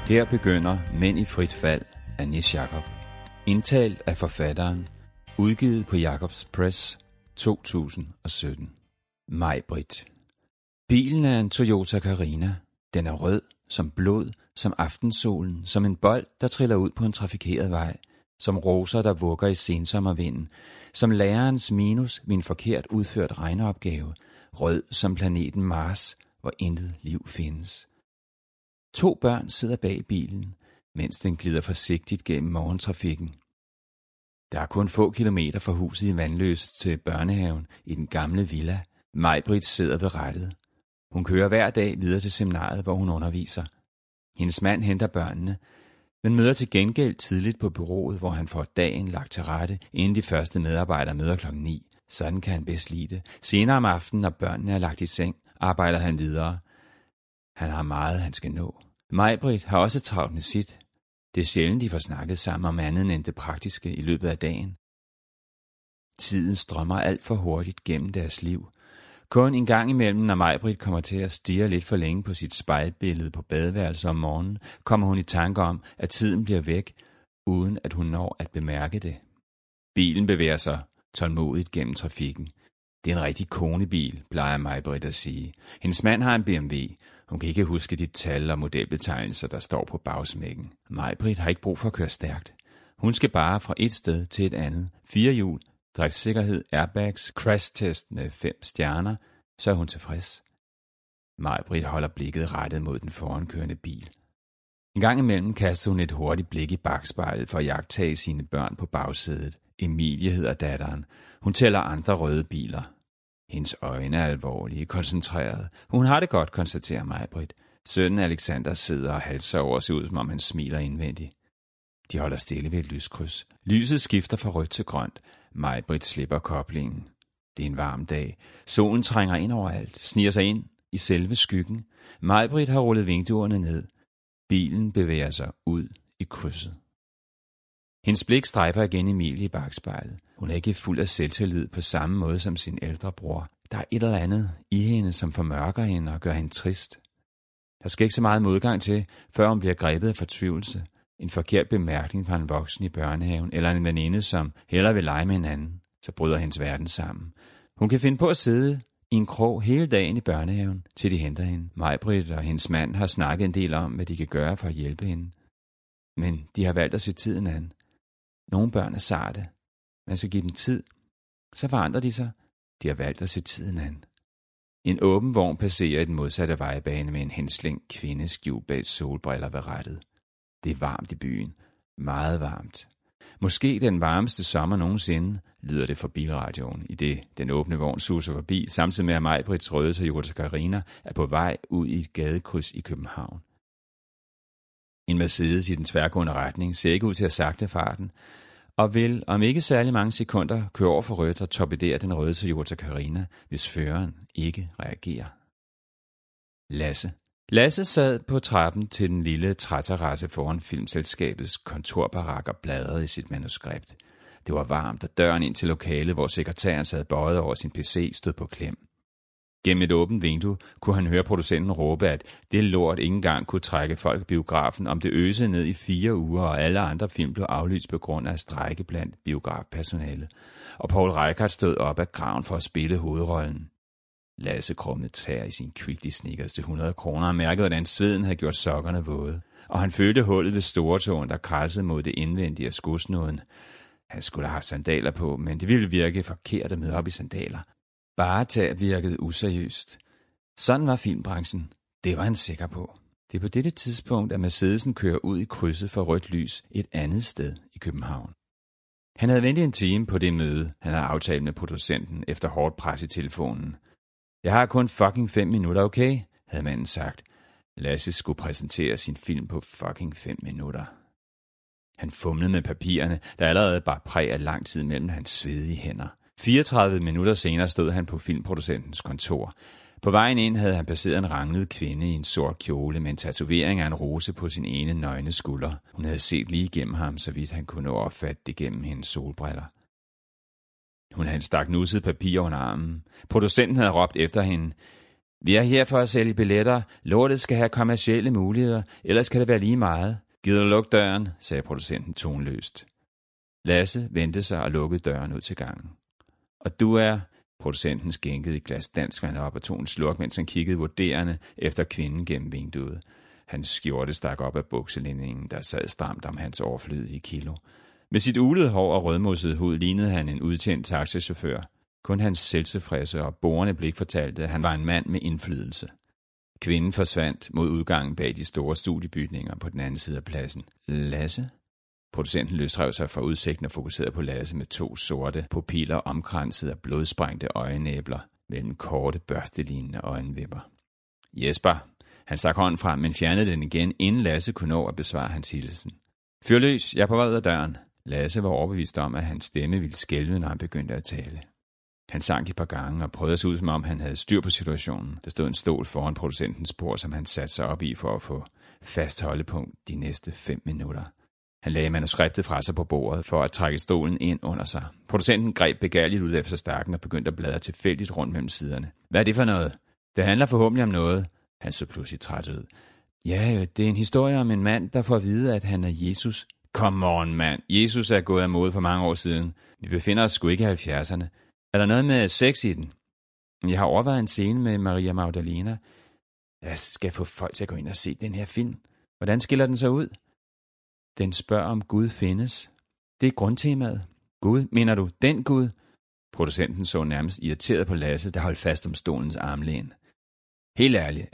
Her begynder Mænd i frit fald af Nis Jacob. Indtalt af forfatteren. Udgivet på Jacobs Press 2017. Maj-Britt. Bilen er en Toyota Carina. Den er rød som blod, som aftensolen, som en bold, der triller ud på en trafikeret vej, som roser, der vugger i sensommervinden, som lærerens minus ved en forkert udført regneopgave, rød som planeten Mars, hvor intet liv findes. 2 børn sidder bag bilen, mens den glider forsigtigt gennem morgentrafikken. Der er kun få kilometer fra huset i Vandløs til børnehaven i den gamle villa. Maj-Britt sidder ved rattet. Hun kører hver dag videre til seminariet, hvor hun underviser. Hendes mand henter børnene, men møder til gengæld tidligt på bureauet, hvor han får dagen lagt til rette, inden de første medarbejdere møder klokken 9. Sådan kan han bedst lide det. Senere om aftenen, når børnene er lagt i seng, arbejder han videre. Han har meget, han skal nå. Maj-Britt har også travlt med sit. Det er sjældent, de får snakket sammen om andet end det praktiske i løbet af dagen. Tiden strømmer alt for hurtigt gennem deres liv. Kun en gang imellem, når Maj-Britt kommer til at stirre lidt for længe på sit spejlbillede på badeværelset om morgenen, kommer hun i tanke om, at tiden bliver væk, uden at hun når at bemærke det. Bilen bevæger sig tålmodigt gennem trafikken. Det er en rigtig konebil, plejer Maj-Britt at sige. Hendes mand har en BMW. Hun kan ikke huske de tal og modelbetegnelser, der står på bagsmækken. Maj-Britt har ikke brug for at køre stærkt. Hun skal bare fra et sted til et andet. 4 hjul, driftssikkerhed, airbags, crashtest med 5 stjerner, så er hun tilfreds. Maj-Britt holder blikket rettet mod den forankørende bil. En gang imellem kaster hun et hurtigt blik i bakspejlet for at jagttage sine børn på bagsædet. Emilie hedder datteren. Hun tæller andre røde biler. Hendes øjne er alvorlige, koncentrerede. Hun har det godt, konstaterer Maj-Britt. Sønnen Alexander sidder og halser over og ser ud, som om han smiler indvendigt. De holder stille ved et lyskryds. Lyset skifter fra rødt til grønt. Maj-Britt slipper koblingen. Det er en varm dag. Solen trænger ind overalt, sniger sig ind i selve skyggen. Maj-Britt har rullet vinduerne ned. Bilen bevæger sig ud i krydset. Hendes blik strejfer igen Emilie i bagspejlet. Hun er ikke fuld af selvtillid på samme måde som sin ældre bror. Der er et eller andet i hende, som formørker hende og gør hende trist. Der skal ikke så meget modgang til, før hun bliver grebet af fortvivlelse. En forkert bemærkning fra en voksen i børnehaven, eller en veninde, som hellere vil lege med en anden, så bryder hendes verden sammen. Hun kan finde på at sidde i en krog hele dagen i børnehaven, til de henter hende. Maj-Britt og hendes mand har snakket en del om, hvad de kan gøre for at hjælpe hende. Men de har valgt at se tiden an. Nogle børn er sarte. Man skal give dem tid. Så forandrer de sig. De har valgt at se tiden an. En åben vogn passerer i den modsatte vejbane med en henslængt kvinde skjult bag solbriller ved rattet. Det er varmt i byen. Meget varmt. Måske den varmeste sommer nogensinde, lyder det fra bilradioen, i det den åbne vogn suser forbi, samtidig med at Maj-Britts røde Toyota Carina er på vej ud i et gadekryds i København. En Mercedes i den tværgående retning ser ikke ud til at sagte farten, og vil om ikke særlig mange sekunder køre over for rødt og torpedere den røde Toyota Carina, hvis føreren ikke reagerer. Lasse sad på trappen til den lille træterrasse foran filmselskabets kontorbarak og bladrede i sit manuskript. Det var varmt, og døren ind til lokalet, hvor sekretæren sad bøjet over sin PC, stod på klem. Gennem et åbent vindue kunne han høre producenten råbe, at det lort ikke engang kunne trække folk i biografen, om det øsede ned i 4 uger, og alle andre film blev aflyst på grund af strejke blandt biografpersonale. Og Paul Reichhardt stod op af graven for at spille hovedrollen. Lasse krummede tær i sin Kvickly Snickers til 100 kroner og mærkede, hvordan sveden havde gjort sokkerne våde. Og han følte hullet ved storetåen, der kradsede mod det indvendige af skosnåden. Han skulle have sandaler på, men det ville virke forkert at møde op i sandaler. Bare tær virkede useriøst. Sådan var filmbranchen. Det var han sikker på. Det er på dette tidspunkt, at Mercedesen kører ud i krydset for rødt lys et andet sted i København. Han havde ventet en time på det møde, han havde aftalt med producenten efter hårdt pres i telefonen. Jeg har kun fucking 5 minutter, okay? Havde manden sagt. Lasse skulle præsentere sin film på fucking 5 minutter. Han fumlede med papirerne, der allerede bar præg af lang tid mellem hans svedige hænder. 34 minutter senere stod han på filmproducentens kontor. På vejen ind havde han passeret en ranglet kvinde i en sort kjole med en tatovering af en rose på sin ene nøgne skulder. Hun havde set lige igennem ham, så vidt han kunne opfatte det gennem hendes solbriller. Hun havde en stak nusset papir under armen. Producenten havde råbt efter hende. Vi er her for at sælge billetter. Lortet skal have kommercielle muligheder, ellers kan det være lige meget. Gider du lukke døren, sagde producenten tonløst. Lasse vendte sig og lukkede døren ud til gangen. Og du er... Producenten skænkede et glas danskvand op og tog en slurk, mens han kiggede vurderende efter kvinden gennem vinduet. Hans skjorte stak op af bukselinningen, der sad stramt om hans overflødige kilo. Med sit ulede hår og rødmossede hud lignede han en udtjent taxichauffør. Kun hans selvtilfredse og borende blik fortalte, at han var en mand med indflydelse. Kvinden forsvandt mod udgangen bag de store studiebygninger på den anden side af pladsen. Lasse? Producenten løsrev sig fra udsigten og fokuserede på Lasse med 2 sorte pupiller omkranset af blodsprængte øjenæbler mellem korte børstelignende øjenvipper. Jesper. Han stak hånden frem, men fjernede den igen, inden Lasse kunne nå at besvare hans hilsen. Fyr løs, jeg er på vej ud af døren. Lasse var overbevist om, at hans stemme ville skælve, når han begyndte at tale. Han sank et par gange og prøvede at se ud, som om han havde styr på situationen. Der stod en stol foran producentens bord, som han satte sig op i for at få fast holdepunkt de næste 5 minutter. Han lagde manuskriptet fra sig på bordet for at trække stolen ind under sig. Producenten greb begærligt ud efter stakken og begyndte at bladre tilfældigt rundt mellem siderne. Hvad er det for noget? Det handler forhåbentlig om noget. Han så pludselig træt ud. Ja, det er en historie om en mand, der får at vide, at han er Jesus. Come on, mand. Jesus er gået af mode for mange år siden. Vi befinder os sgu ikke i 70'erne. Er der noget med sex i den? Jeg har overvejet en scene med Maria Magdalena. Jeg skal få folk til at gå ind og se den her film. Hvordan skiller den så ud? Den spørger, om Gud findes. Det er grundtemaet. Gud, mener du den Gud? Producenten så nærmest irriteret på Lasse, der holdt fast om stolens armlæn. Helt ærligt,